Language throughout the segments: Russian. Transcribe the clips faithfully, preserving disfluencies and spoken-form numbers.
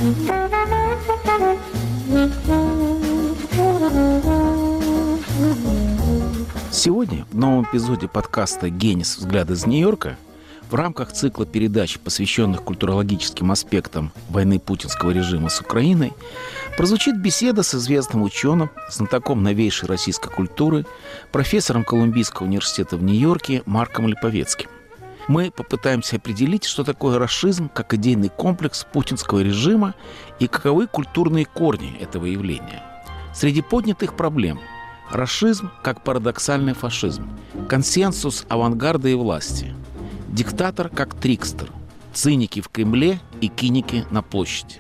Сегодня в новом эпизоде подкаста «Генис. Взгляд из Нью-Йорка» в рамках цикла передач, посвященных культурологическим аспектам войны путинского режима с Украиной, прозвучит беседа с известным ученым, знатоком новейшей российской культуры, профессором Колумбийского университета в Нью-Йорке Марком Липовецким. Мы попытаемся определить, что такое рашизм как идейный комплекс путинского режима и каковы культурные корни этого явления. Среди поднятых проблем – рашизм как парадоксальный фашизм, консенсус авангарда и власти, диктатор как трикстер, циники в Кремле и киники на площади.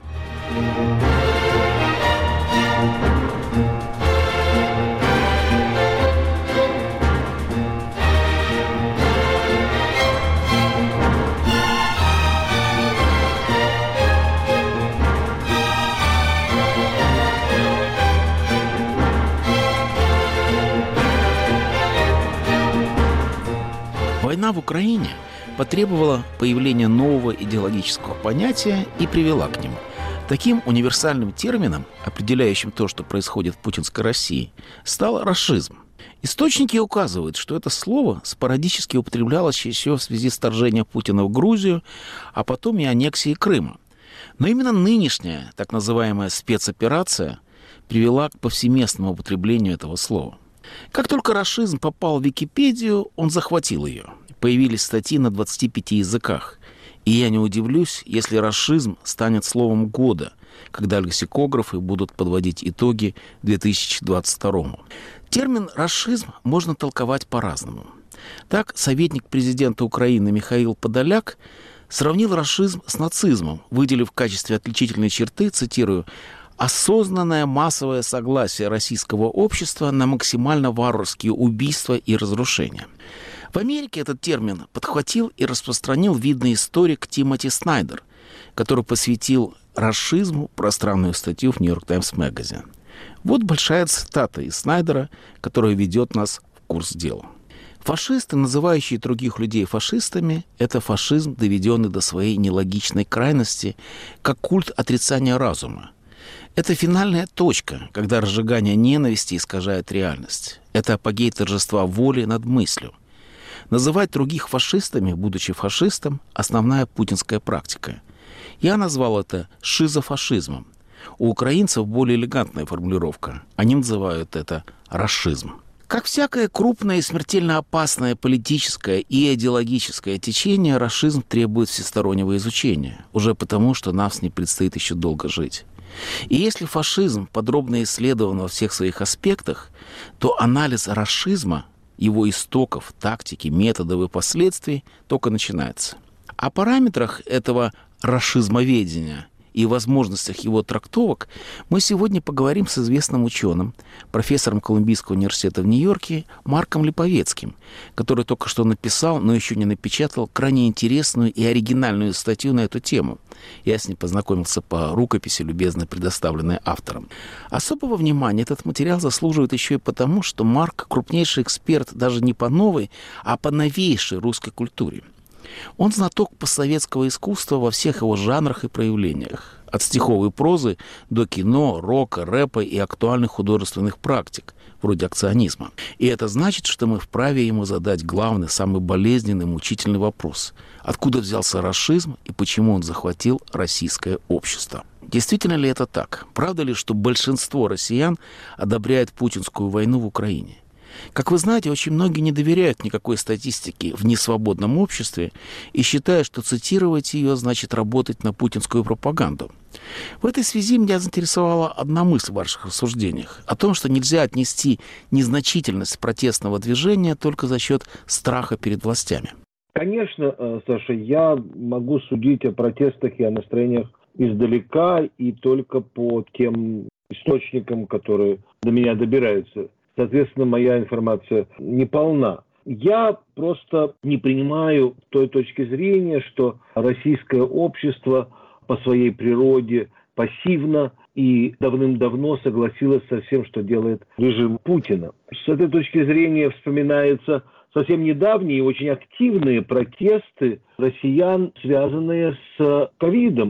Война в Украине потребовала появления нового идеологического понятия и привела к нему. Таким универсальным термином, определяющим то, что происходит в путинской России, стал рашизм. Источники указывают, что это слово спорадически употреблялось еще в связи с вторжением Путина в Грузию, а потом и аннексией Крыма. Но именно нынешняя так называемая спецоперация привела к повсеместному употреблению этого слова. Как только рашизм попал в Википедию, он захватил ее. Появились статьи на двадцати пяти языках. И я не удивлюсь, если рашизм станет словом года, когда лексикографы будут подводить итоги две тысячи двадцать второму. Термин «рашизм» можно толковать по-разному. Так, советник президента Украины Михаил Подоляк сравнил рашизм с нацизмом, выделив в качестве отличительной черты, цитирую, «осознанное массовое согласие российского общества на максимально варварские убийства и разрушения». В Америке этот термин подхватил и распространил видный историк Тимоти Снайдер, который посвятил рашизму пространную статью в Нью-Йорк Таймс Magazine. Вот большая цитата из Снайдера, которая ведет нас в курс дела. Фашисты, называющие других людей фашистами, это фашизм, доведенный до своей нелогичной крайности, как культ отрицания разума. Это финальная точка, когда разжигание ненависти искажает реальность. Это апогей торжества воли над мыслью. Называть других фашистами, будучи фашистом, основная путинская практика. Я назвал это шизофашизмом. У украинцев более элегантная формулировка. Они называют это рашизм. Как всякое крупное и смертельно опасное политическое и идеологическое течение, рашизм требует всестороннего изучения, уже потому, что нам с ним предстоит еще долго жить. И если фашизм подробно исследован во всех своих аспектах, то анализ рашизма, его истоков, тактики, методов и последствий только начинается. О параметрах этого рашизмоведения и возможностях его трактовок мы сегодня поговорим с известным ученым, профессором Колумбийского университета в Нью-Йорке Марком Липовецким, который только что написал, но еще не напечатал, крайне интересную и оригинальную статью на эту тему. Я с ним познакомился по рукописи, любезно предоставленной автором. Особого внимания этот материал заслуживает еще и потому, что Марк – крупнейший эксперт даже не по новой, а по новейшей русской культуре. Он знаток постсоветского искусства во всех его жанрах и проявлениях. От стиховой прозы до кино, рока, рэпа и актуальных художественных практик, вроде акционизма. И это значит, что мы вправе ему задать главный, самый болезненный, мучительный вопрос. Откуда взялся рашизм и почему он захватил российское общество? Действительно ли это так? Правда ли, что большинство россиян одобряет путинскую войну в Украине? Как вы знаете, очень многие не доверяют никакой статистике в несвободном обществе и считают, что цитировать ее значит работать на путинскую пропаганду. В этой связи меня заинтересовала одна мысль в ваших рассуждениях о том, что нельзя отнести незначительность протестного движения только за счет страха перед властями. Конечно, Саша, я могу судить о протестах и о настроениях издалека и только по тем источникам, которые до меня добираются. Соответственно, моя информация неполна. Я просто не принимаю той точки зрения, что российское общество по своей природе пассивно и давным-давно согласилось со всем, что делает режим Путина. С этой точки зрения вспоминаются совсем недавние и очень активные протесты россиян, связанные с ковидом,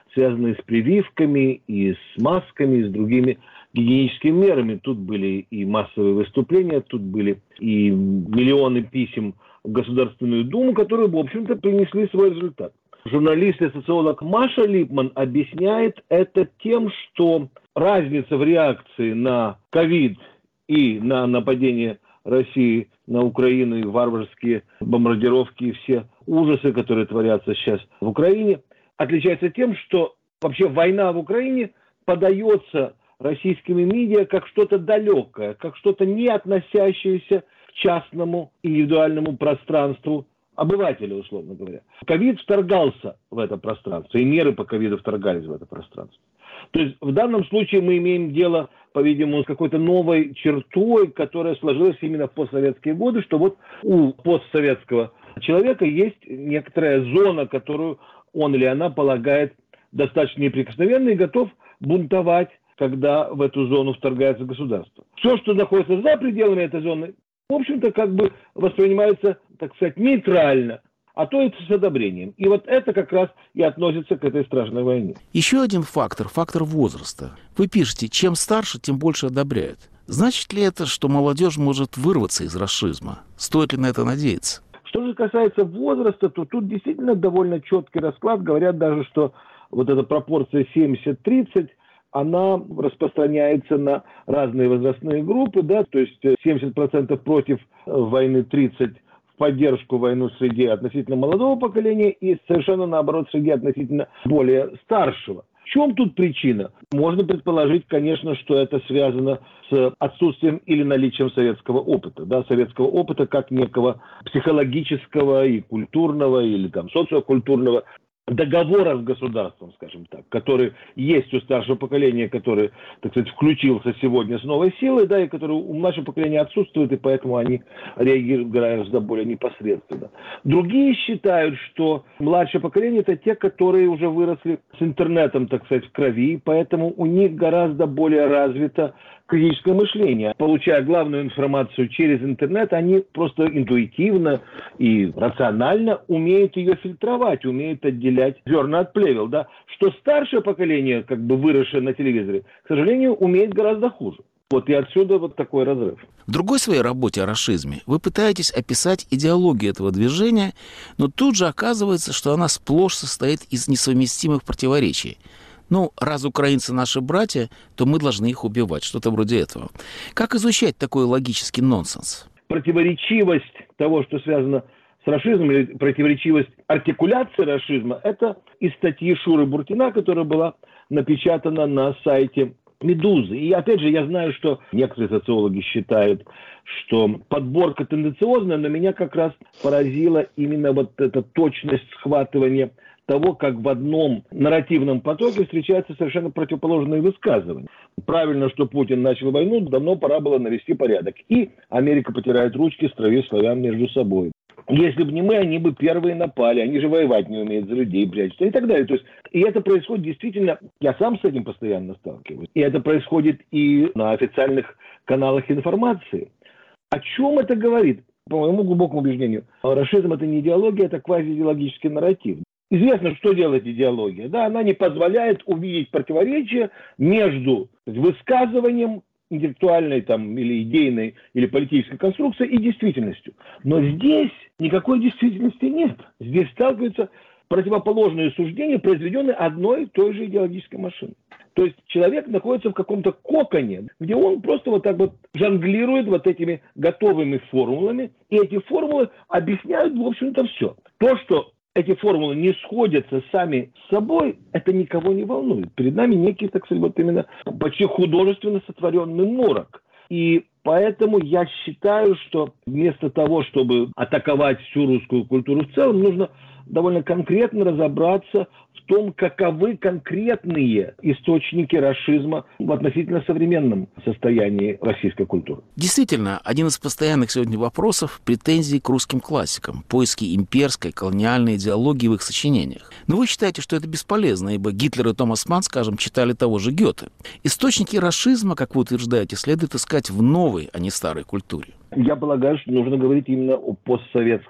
связанные с прививками и с масками, и с другими гигиеническими мерами. Тут были и массовые выступления, тут были и миллионы писем в Государственную Думу, которые, в общем-то, принесли свой результат. Журналист и социолог Маша Липман объясняет это тем, что разница в реакции на ковид и на нападение России на Украину и варварские бомбардировки и все ужасы, которые творятся сейчас в Украине, отличается тем, что вообще война в Украине подается российскими медиа как что-то далекое, как что-то не относящееся к частному индивидуальному пространству обывателя, условно говоря. Ковид вторгался в это пространство, и меры по ковиду вторгались в это пространство. То есть в данном случае мы имеем дело, по-видимому, с какой-то новой чертой, которая сложилась именно в постсоветские годы, что вот у постсоветского человека есть некоторая зона, которую он или она полагает достаточно неприкосновенной и готов бунтовать, когда в эту зону вторгается государство. Все, что находится за пределами этой зоны, в общем-то, как бы воспринимается, так сказать, нейтрально, а то и с одобрением. И вот это как раз и относится к этой страшной войне. Еще один фактор, фактор возраста. Вы пишете, чем старше, тем больше одобряют. Значит ли это, что молодежь может вырваться из рашизма? Стоит ли на это надеяться? Что же касается возраста, то тут действительно довольно четкий расклад. Говорят даже, что вот эта пропорция семьдесят тридцать, она распространяется на разные возрастные группы, да, то есть семьдесят процентов против войны, тридцать процентов в поддержку войны среди относительно молодого поколения и совершенно наоборот среди относительно более старшего. В чем тут причина? Можно предположить, конечно, что это связано с отсутствием или наличием советского опыта. Да, советского опыта как некого психологического и культурного или там социокультурного договора с государством, скажем так, который есть у старшего поколения, который, так сказать, включился сегодня с новой силой, да, и который у младшего поколения отсутствует, и поэтому они реагируют гораздо более непосредственно. Другие считают, что младшее поколение – это те, которые уже выросли с интернетом, так сказать, в крови, и поэтому у них гораздо более развито критическое мышление. Получая главную информацию через интернет, они просто интуитивно и рационально умеют ее фильтровать, умеют отделять зерна от плевел. Да? Что старшее поколение, как бы выросшее на телевизоре, к сожалению, умеет гораздо хуже. Вот и отсюда вот такой разрыв. В другой своей работе о рашизме вы пытаетесь описать идеологию этого движения, но тут же оказывается, что она сплошь состоит из несовместимых противоречий. Ну, раз украинцы наши братья, то мы должны их убивать. Что-то вроде этого. Как изучать такой логический нонсенс? Противоречивость того, что связано с рашизмом, или противоречивость артикуляции рашизма, это из статьи Шуры Буркина, которая была напечатана на сайте «Медузы». И опять же, я знаю, что некоторые социологи считают, что подборка тенденциозная, но меня как раз поразила именно вот эта точность схватывания того, как в одном нарративном потоке встречаются совершенно противоположные высказывания. Правильно, что Путин начал войну, давно пора было навести порядок. И Америка потирает ручки, стравив славян между собой. Если бы не мы, они бы первые напали, они же воевать не умеют, за людей прячутся и так далее. То есть, и это происходит действительно, я сам с этим постоянно сталкиваюсь, и это происходит и на официальных каналах информации. О чем это говорит? По моему глубокому убеждению, рашизм – это не идеология, это квазиидеологический нарратив. Известно, что делает идеология. Да, она не позволяет увидеть противоречия между высказыванием интеллектуальной там, или идейной, или политической конструкции и действительностью. Но здесь никакой действительности нет. Здесь сталкиваются противоположные суждения, произведенные одной и той же идеологической машиной. То есть человек находится в каком-то коконе, где он просто вот так вот жонглирует вот этими готовыми формулами, и эти формулы объясняют, в общем-то, все. То, что эти формулы не сходятся сами с собой, это никого не волнует. Перед нами некий, так сказать, вот именно почти художественно сотворенный морок. И поэтому я считаю, что вместо того, чтобы атаковать всю русскую культуру в целом, нужно довольно конкретно разобраться в том, каковы конкретные источники рашизма в относительно современном состоянии российской культуры. Действительно, один из постоянных сегодня вопросов – претензии к русским классикам, поиски имперской, колониальной идеологии в их сочинениях. Но вы считаете, что это бесполезно, ибо Гитлер и Томас Манн, скажем, читали того же Гёте. Источники рашизма, как вы утверждаете, следует искать в новой, а не старой культуре. Я полагаю, что нужно говорить именно о постсоветской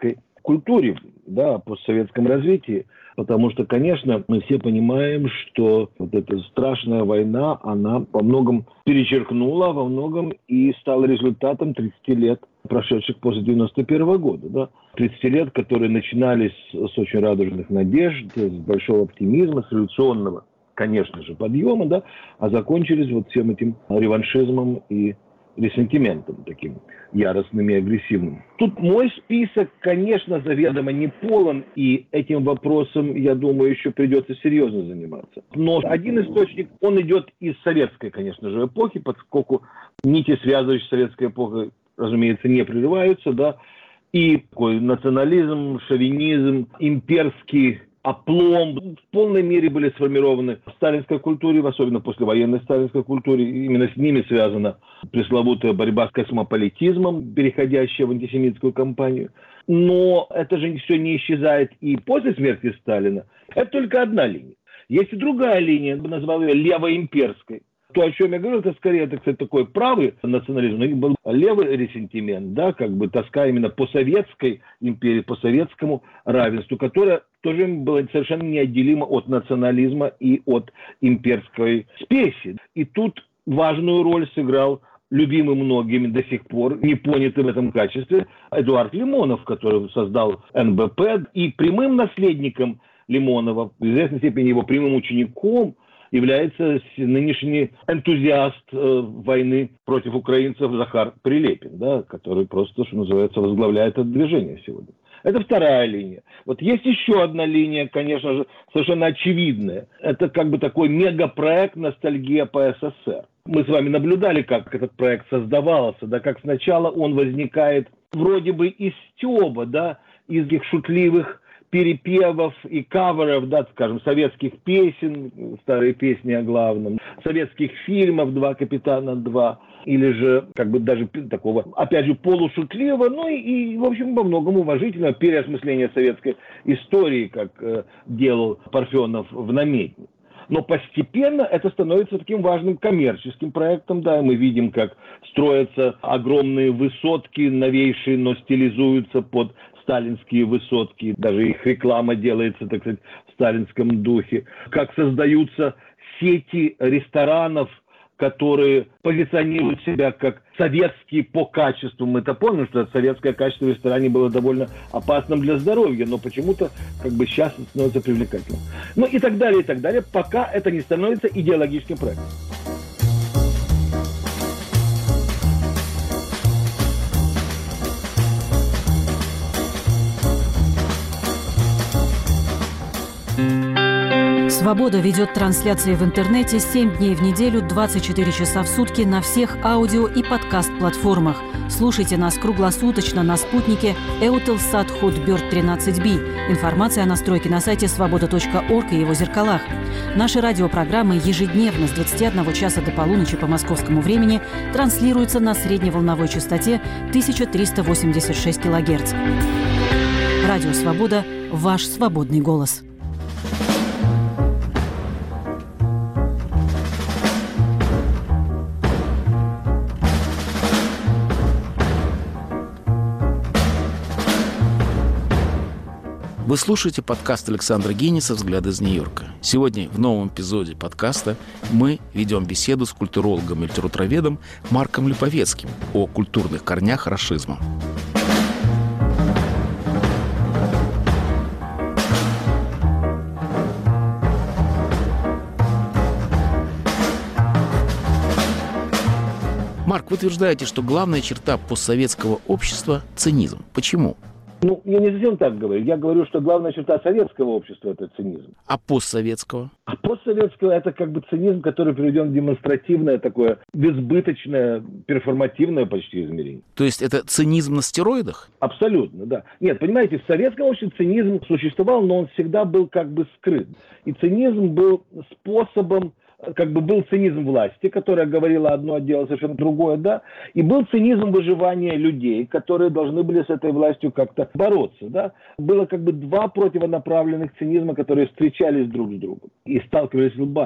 культуре, да, о постсоветском развитии. Потому что, конечно, мы все понимаем, что вот эта страшная война, она во многом перечеркнула, во многом и стала результатом тридцати лет, прошедших после девяносто первого года. Да? тридцать лет, которые начинались с очень радужных надежд, с большого оптимизма, с революционного, конечно же, подъема, да, а закончились вот всем этим реваншизмом и ресентиментом таким яростным и агрессивным. Тут мой список, конечно, заведомо не полон, и этим вопросом, я думаю, еще придется серьезно заниматься. Но один источник, он идет из советской, конечно же, эпохи, поскольку нити, связывающие с советской эпохой, разумеется, не прерываются, да, и такой национализм, шовинизм, имперский оплом в полной мере были сформированы в сталинской культуре, особенно послевоенной сталинской культуре. Именно с ними связана пресловутая борьба с космополитизмом, переходящая в антисемитскую кампанию. Но это же все не исчезает и после смерти Сталина. Это только одна линия. Есть и другая линия, я бы назвал ее левоимперской. То, о чем я говорю, это скорее, это, кстати, такой правый национализм, но был левый ресентимент, да, как бы тоска именно по советской империи, по советскому равенству, которое тоже было совершенно неотделимо от национализма и от имперской спеси. И тут важную роль сыграл любимый многими до сих пор, не понятый в этом качестве, Эдуард Лимонов, который создал эн бэ пэ, и прямым наследником Лимонова, в известной степени его прямым учеником, является нынешний энтузиаст э, войны против украинцев Захар Прилепин, да, который просто, что называется, возглавляет это движение сегодня. Это вторая линия. Вот есть еще одна линия, конечно же, совершенно очевидная. Это как бы такой мегапроект «Ностальгия по эс эс эс эр». Мы с вами наблюдали, как этот проект создавался, да, как сначала он возникает вроде бы из стёба, да, из этих шутливых перепевов и каверов, да, скажем, советских песен, старые песни о главном, советских фильмов «Два капитана два», или же, как бы, даже такого, опять же, полушутливого, ну и, и в общем, во многом уважительного переосмысления советской истории, как э, делал Парфенов в «Намедни». Но постепенно это становится таким важным коммерческим проектом, да, мы видим, как строятся огромные высотки, новейшие, но стилизуются под сталинские высотки, даже их реклама делается, так сказать, в сталинском духе, как создаются сети ресторанов, которые позиционируют себя как советские по качеству. Мы-то помним, что советское качество в ресторане было довольно опасным для здоровья, но почему-то как бы сейчас это становится привлекательным. Ну и так далее, и так далее, пока это не становится идеологическим проектом. «Свобода» ведет трансляции в интернете семь дней в неделю, двадцать четыре часа в сутки на всех аудио и подкаст-платформах. Слушайте нас круглосуточно на спутнике Eutelsat Hotbird тринадцать би. Информация о настройке на сайте свобода точка орг и его зеркалах. Наши радиопрограммы ежедневно с двадцати одного часа до полуночи по московскому времени транслируются на средневолновой частоте тысяча триста восемьдесят шесть килогерц. Радио «Свобода» – ваш свободный голос. Вы слушаете подкаст Александра Гениса «Взгляды из Нью-Йорка». Сегодня в новом эпизоде подкаста мы ведем беседу с культурологом и литературоведом Марком Липовецким о культурных корнях рашизма. Марк, вы утверждаете, что главная черта постсоветского общества – цинизм. Почему? Ну, я не совсем так говорю. Я говорю, что главная черта советского общества – это цинизм. А постсоветского? А постсоветского – это как бы цинизм, который приведен в демонстративное, такое безбыточное, перформативное почти измерение. То есть это цинизм на стероидах? Абсолютно, да. Нет, понимаете, в советском обществе цинизм существовал, но он всегда был как бы скрыт. И цинизм был способом, как бы был цинизм власти, которая говорила одно, а делала совершенно другое, да, и был цинизм выживания людей, которые должны были с этой властью как-то бороться, да. Было как бы два противонаправленных цинизма, которые встречались друг с другом и сталкивались лбами.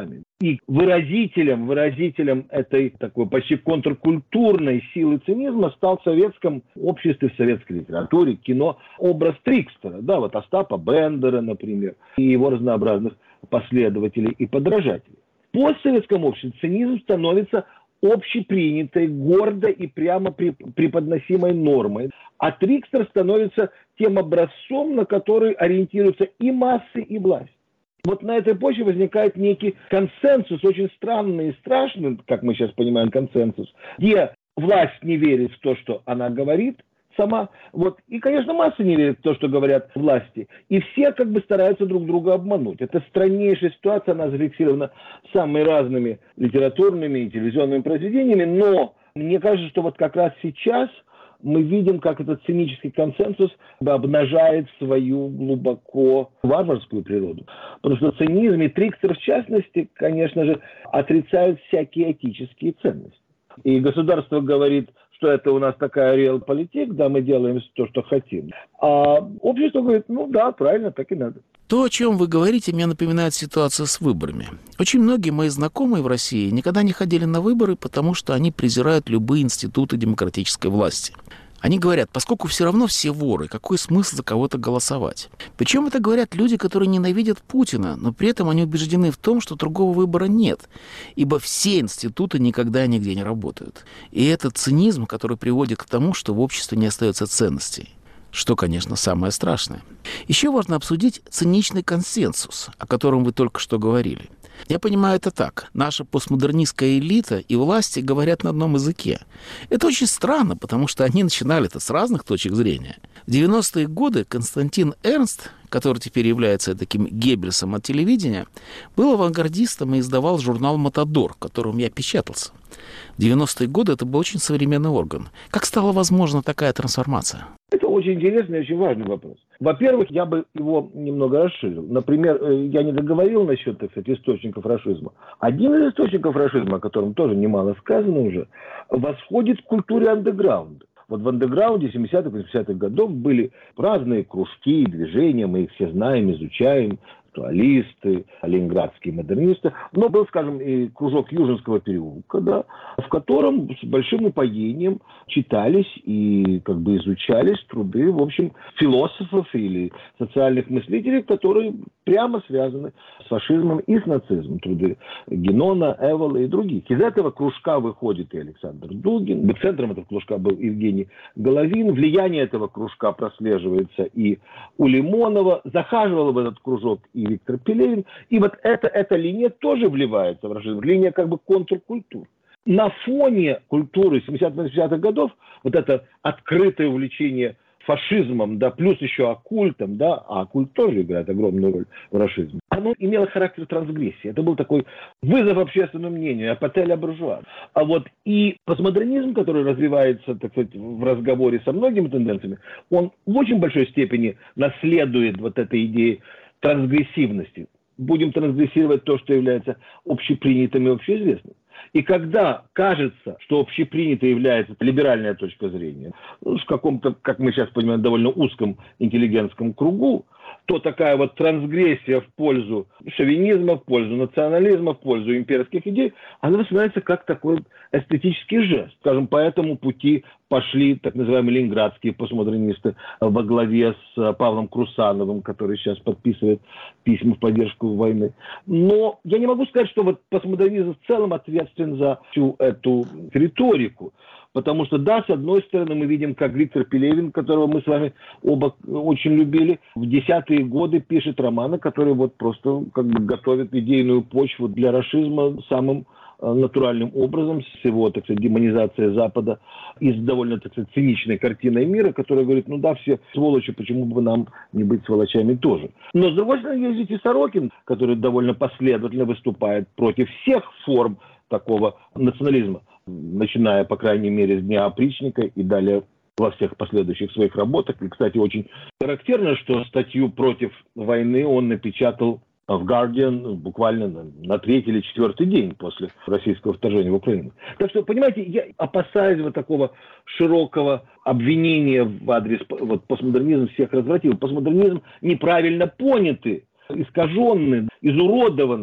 И выразителем, выразителем этой такой почти контркультурной силы цинизма стал в советском обществе, в советской литературе, кино образ Трикстера. Да, вот Остапа Бендера, например, и его разнообразных последователей и подражателей. В постсоветском обществе цинизм становится общепринятой, гордо и прямо преподносимой нормой. А Трикстер становится тем образцом, на который ориентируются и массы, и власть. Вот на этой почве возникает некий консенсус, очень странный и страшный, как мы сейчас понимаем, консенсус, где власть не верит в то, что она говорит сама, вот, и, конечно, массы не верят в то, что говорят власти, и все как бы стараются друг друга обмануть. Это страннейшая ситуация, она зафиксирована самыми разными литературными и телевизионными произведениями, но мне кажется, что вот как раз сейчас мы видим, как этот цинический консенсус обнажает свою глубоко варварскую природу. Потому что цинизм и Трикстер, в частности, конечно же, отрицают всякие этические ценности. И государство говорит, что это у нас такая реал-политик, да, мы делаем то, что хотим. А общество говорит, ну да, правильно, так и надо. То, о чем вы говорите, мне напоминает ситуацию с выборами. Очень многие мои знакомые в России никогда не ходили на выборы, потому что они презирают любые институты демократической власти. Они говорят, поскольку все равно все воры, какой смысл за кого-то голосовать? Причем это говорят люди, которые ненавидят Путина, но при этом они убеждены в том, что другого выбора нет, ибо все институты никогда нигде не работают. И это цинизм, который приводит к тому, что в обществе не остается ценностей. Что, конечно, самое страшное. Еще важно обсудить циничный консенсус, о котором вы только что говорили. Я понимаю это так. Наша постмодернистская элита и власти говорят на одном языке. Это очень странно, потому что они начинали это с разных точек зрения. В девяностые годы Константин Эрнст, который теперь является таким Геббельсом от телевидения, был авангардистом и издавал журнал «Матадор», в котором я печатался. В девяностые годы это был очень современный орган. Как стала возможна такая трансформация? Это очень интересный и очень важный вопрос. Во-первых, я бы его немного расширил. Например, я не договорил насчет, так сказать, источников фашизма. Один из источников фашизма, о котором тоже немало сказано уже, восходит к культуре андеграунда. Вот в андеграунде семидесятых-восьмидесятых годов были разные кружки, движения, мы их все знаем, изучаем, актуалисты, ленинградские модернисты. Но был, скажем, и кружок Южинского переулка, да, в котором с большим упоением читались и как бы изучались труды, в общем, философов или социальных мыслителей, которые прямо связаны с фашизмом и с нацизмом. Труды Генона, Эвола и других. Из этого кружка выходит и Александр Дугин. Центром этого кружка был Евгений Головин. Влияние этого кружка прослеживается и у Лимонова. Захаживал в этот кружок и Виктор Пелевин. И вот эта, эта линия тоже вливается в фашизм. Линия как бы контркультур. На фоне культуры семидесятых-восьмидесятых годов вот это открытое увлечение фашизмом, да, плюс еще оккультом, да, а оккульт тоже играет огромную роль в фашизме, оно имело характер трансгрессии. Это был такой вызов общественному мнению, апотель буржуа. А вот и постмодернизм, который развивается, так сказать, в разговоре со многими тенденциями, он в очень большой степени наследует вот этой идее трансгрессивности. Будем трансгрессировать то, что является общепринятым и общеизвестным. И когда кажется, что общепринятой является либеральная точка зрения, ну, в каком-то, как мы сейчас понимаем, довольно узком интеллигентском кругу, то такая вот трансгрессия в пользу шовинизма, в пользу национализма, в пользу имперских идей, она воспринимается как такой эстетический жест. Скажем, по этому пути пошли так называемые ленинградские постмодернисты во главе с Павлом Крусановым, который сейчас подписывает письма в поддержку войны. Но я не могу сказать, что вот постмодернизм в целом ответственен за всю эту риторику. Потому что, да, с одной стороны, мы видим, как Виктор Пелевин, которого мы с вами оба очень любили, в десятые годы пишет романы, которые вот просто как бы готовят идейную почву для рашизма самым натуральным образом, с его, так сказать, демонизацией Запада и с довольно, так сказать, циничной картиной мира, которая говорит, ну да, все сволочи, почему бы нам не быть сволочами тоже. Но, с другой стороны, есть и Сорокин, который довольно последовательно выступает против всех форм такого национализма, начиная, по крайней мере, с Дня опричника и далее во всех последующих своих работах. И, кстати, очень характерно, что статью против войны он напечатал в Guardian буквально на, на третий или четвертый день после российского вторжения в Украину. Так что, понимаете, я опасаюсь вот такого широкого обвинения в адрес вот, постмодернизм всех развратил. Постмодернизм неправильно понятый, искаженный, изуродованный,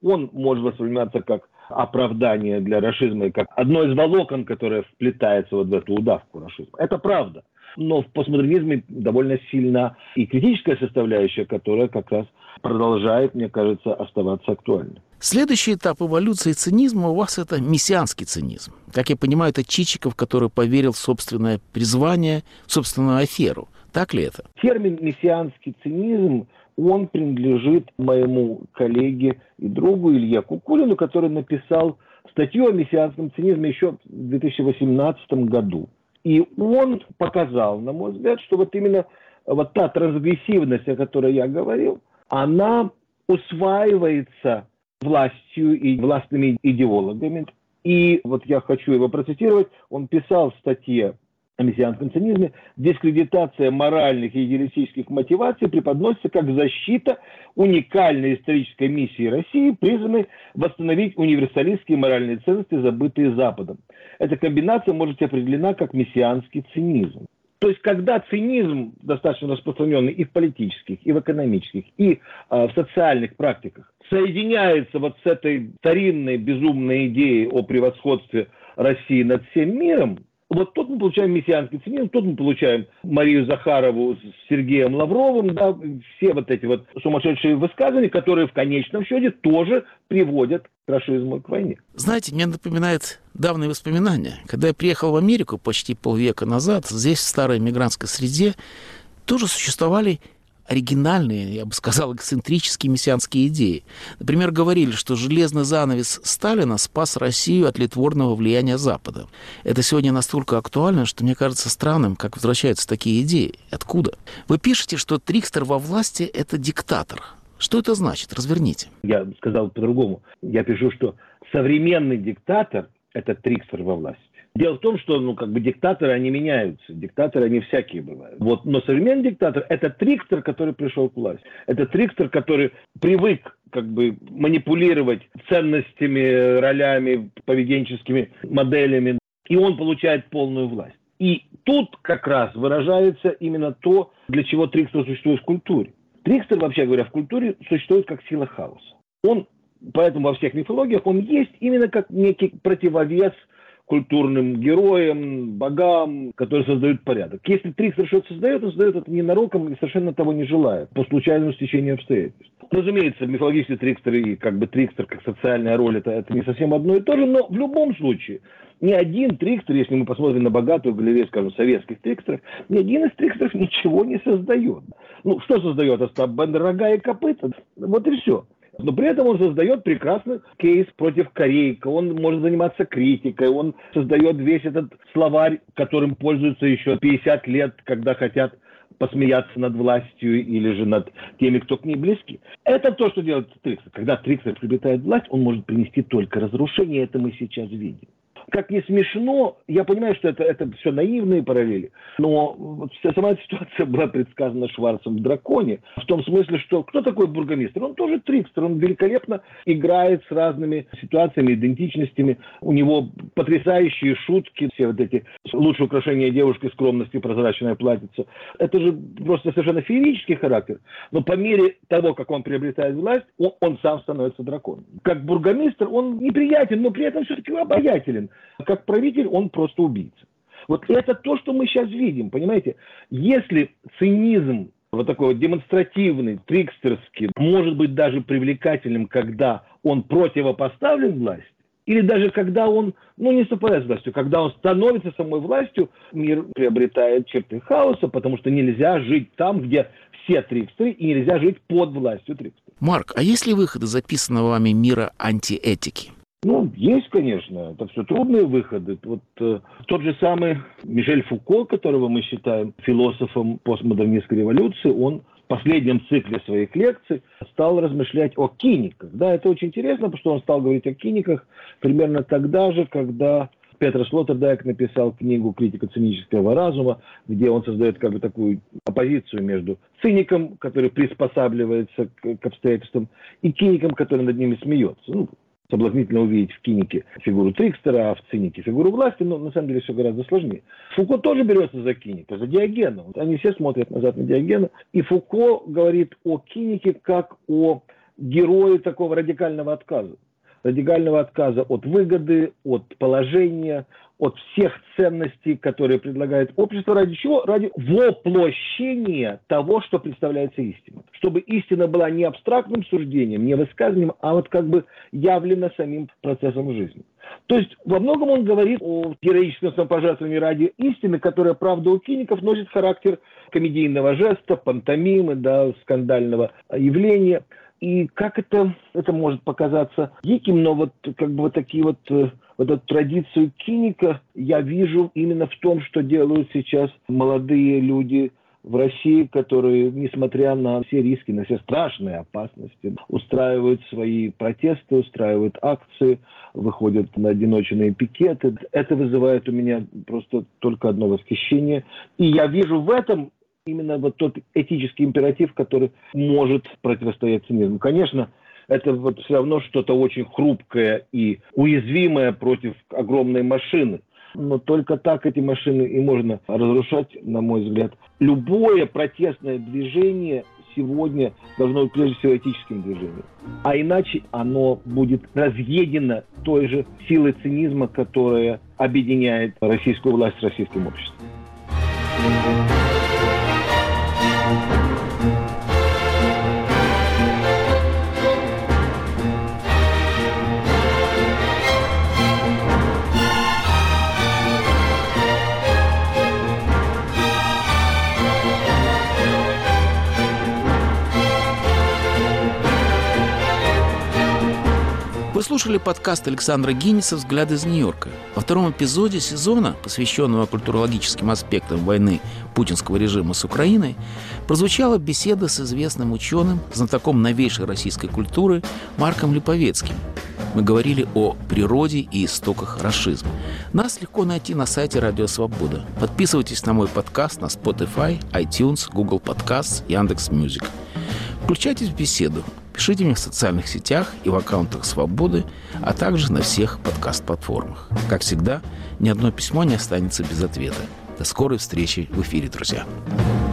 он может восприниматься как оправдание для рашизма, как одно из волокон, которое вплетается вот в эту удавку рашизма. Это правда. Но в постмодернизме довольно сильна и критическая составляющая, которая как раз продолжает, мне кажется, оставаться актуальной. Следующий этап эволюции цинизма у вас – это мессианский цинизм. Как я понимаю, это Чичиков, который поверил в собственное призвание, в собственную аферу. Так ли это? Термин «мессианский цинизм», он принадлежит моему коллеге и другу Илье Кукулину, который написал статью о мессианском цинизме еще в две тысячи восемнадцатом году. И он показал, на мой взгляд, что вот именно вот та трансгрессивность, о которой я говорил, она усваивается властью и властными идеологами. И вот я хочу его процитировать. Он писал в статье о мессианском цинизме: дискредитация моральных и идеалистических мотиваций преподносится как защита уникальной исторической миссии России, призванной восстановить универсалистские моральные ценности, забытые Западом. Эта комбинация может быть определена как мессианский цинизм. То есть, когда цинизм, достаточно распространенный и в политических, и в экономических, и э, в социальных практиках, соединяется вот с этой старинной безумной идеей о превосходстве России над всем миром, вот тут мы получаем мессианский цинизм, тут мы получаем Марию Захарову с Сергеем Лавровым, да, все вот эти вот сумасшедшие высказывания, которые в конечном счете тоже приводят к рашизму и к войне. Знаете, мне напоминает давние воспоминания. Когда я приехал в Америку почти полвека назад, здесь, в старой мигрантской среде, тоже существовали оригинальные, я бы сказал, эксцентрические мессианские идеи. Например, говорили, что железный занавес Сталина спас Россию от литворного влияния Запада. Это сегодня настолько актуально, что мне кажется странным, как возвращаются такие идеи. Откуда? Вы пишете, что трикстер во власти – это диктатор. Что это значит? Разверните. Я сказал по-другому. Я пишу, что современный диктатор – это трикстер во власти. Дело в том, что, ну, как бы диктаторы, они меняются. Диктаторы, они всякие бывают. Вот. Но современный диктатор – это трикстер, который пришел к власти. Это трикстер, который привык, как бы, манипулировать ценностями, ролями, поведенческими моделями. И он получает полную власть. И тут как раз выражается именно то, для чего трикстер существует в культуре. Трикстер, вообще говоря, в культуре существует как сила хаоса. Он, поэтому во всех мифологиях он есть именно как некий противовес культурным героям, богам, которые создают порядок. Если трикстер что-то создает, он создает это ненароком и совершенно того не желая, по случайному стечению обстоятельств. Разумеется, мифологический трикстер и как бы трикстер как социальная роль, это, это не совсем одно и то же, но в любом случае ни один трикстер, если мы посмотрим на богатую галерею, скажем, советских трикстеров, ни один из трикстеров ничего не создает. Ну, что создает? Остап Бендер, рога и копыта. Вот и все. Но при этом он создает прекрасный кейс против Корейка, он может заниматься критикой, он создает весь этот словарь, которым пользуются еще пятьдесят лет, когда хотят посмеяться над властью или же над теми, кто к ней близки. Это то, что делает трикстер. Когда трикстер приобретает власть, он может принести только разрушение, это мы сейчас видим. Как не смешно, я понимаю, что это, это все наивные параллели, но вот вся сама эта ситуация была предсказана Шварцем в «Драконе», в том смысле, что кто такой бургомистр? Он тоже трикстер, он великолепно играет с разными ситуациями, идентичностями, у него потрясающие шутки, все вот эти лучшие украшения девушки, скромность и прозрачная платьице. Это же просто совершенно феерический характер, но по мере того, как он приобретает власть, он, он сам становится драконом. Как бургомистр он неприятен, но при этом все-таки обаятелен. Как правитель он просто убийца. Вот это то, что мы сейчас видим, понимаете? Если цинизм, вот такой вот демонстративный, трикстерский, может быть даже привлекательным, когда он противопоставлен власти, или даже когда он, ну, не совпадает с властью, когда он становится самой властью, мир приобретает черты хаоса, потому что нельзя жить там, где все трикстеры, и нельзя жить под властью трикстеров. Марк, а есть ли выходы записанного вами мира антиэтики? Ну, есть, конечно. Это все трудные выходы. Вот э, тот же самый Мишель Фуко, которого мы считаем философом постмодернистской революции, он в последнем цикле своих лекций стал размышлять о киниках. Да, это очень интересно, потому что он стал говорить о киниках примерно тогда же, когда Петер Слоттердайк написал книгу «Критика цинического разума», где он создает как бы такую оппозицию между циником, который приспосабливается к, к обстоятельствам, и киником, который над ними смеется. Ну, соблазнительно увидеть в кинике фигуру трикстера, а в цинике фигуру власти, но на самом деле все гораздо сложнее. Фуко тоже берется за киника, за Диогена. Они все смотрят назад на Диогена. И Фуко говорит о кинике как о герои такого радикального отказа. Радикального отказа от выгоды, от положения, от всех ценностей, которые предлагает общество. Ради чего? Ради воплощения того, что представляется истиной. Чтобы истина была не абстрактным суждением, не высказыванием, а вот как бы явлена самим процессом жизни. То есть во многом он говорит о героическом самопожертвовании ради истины, которая, правда, у киников носит характер комедийного жеста, пантомимы, да, скандального явления. И как это, это может показаться диким, но вот как бы вот такие вот, вот эту традицию киника я вижу именно в том, что делают сейчас молодые люди в России, которые, несмотря на все риски, на все страшные опасности, устраивают свои протесты, устраивают акции, выходят на одиночные пикеты. Это вызывает у меня просто только одно восхищение. И я вижу в этом именно вот тот этический императив, который может противостоять цинизму. Конечно, это вот все равно что-то очень хрупкое и уязвимое против огромной машины. Но только так эти машины и можно разрушать, на мой взгляд. Любое протестное движение сегодня должно быть прежде всего этическим движением. А иначе оно будет разъедено той же силой цинизма, которая объединяет российскую власть с российским обществом. Вы слушали подкаст Александра Гинниса «Взгляд из Нью-Йорка». Во втором эпизоде сезона, посвященного культурологическим аспектам войны путинского режима с Украиной, прозвучала беседа с известным ученым, знатоком новейшей российской культуры Марком Липовецким. Мы говорили о природе и истоках рашизма. Нас легко найти на сайте Радио Свобода. Подписывайтесь на мой подкаст на Spotify, iTunes, Google Podcasts, Яндекс.Мьюзик. Включайтесь в беседу. Пишите мне в социальных сетях и в аккаунтах «Свободы», а также на всех подкаст-платформах. Как всегда, ни одно письмо не останется без ответа. До скорой встречи в эфире, друзья.